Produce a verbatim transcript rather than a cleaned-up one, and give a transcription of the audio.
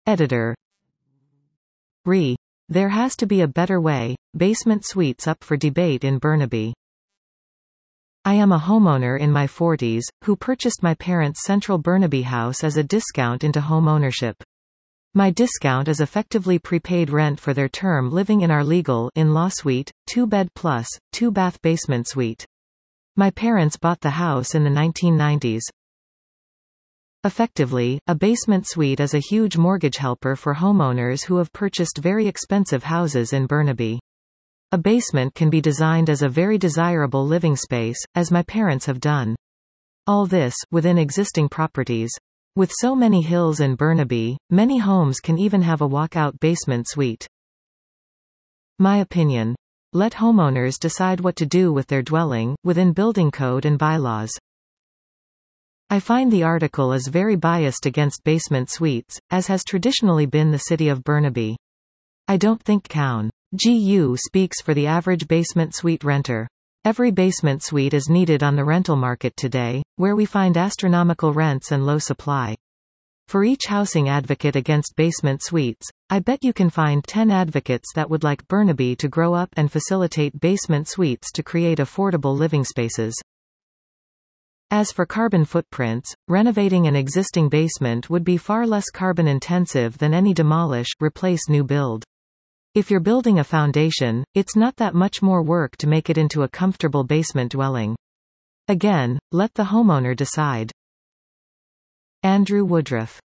Editor. Re. There has to be a better way. Basement suites up for debate in Burnaby. I am a homeowner in my forties, who purchased my parents' central Burnaby house as a discount into home ownership. My discount is effectively prepaid rent for their term living in our legal in-law suite, two-bed plus, two-bath basement suite. My parents bought the house in the nineteen nineties. Effectively, a basement suite is a huge mortgage helper for homeowners who have purchased very expensive houses in Burnaby. A basement can be designed as a very desirable living space, as my parents have done. All this, within existing properties. With so many hills in Burnaby, many homes can even have a walkout basement suite. My opinion. Let homeowners decide what to do with their dwelling, within building code and bylaws. I find the article is very biased against basement suites, as has traditionally been the city of Burnaby. I don't think Coun. G U speaks for the average basement suite renter. Every basement suite is needed on the rental market today, where we find astronomical rents and low supply. For each housing advocate against basement suites, I bet you can find ten advocates that would like Burnaby to grow up and facilitate basement suites to create affordable living spaces. As for carbon footprints, renovating an existing basement would be far less carbon intensive than any demolish, replace new build. If you're building a foundation, it's not that much more work to make it into a comfortable basement dwelling. Again, let the homeowner decide. Andrew Woodruff.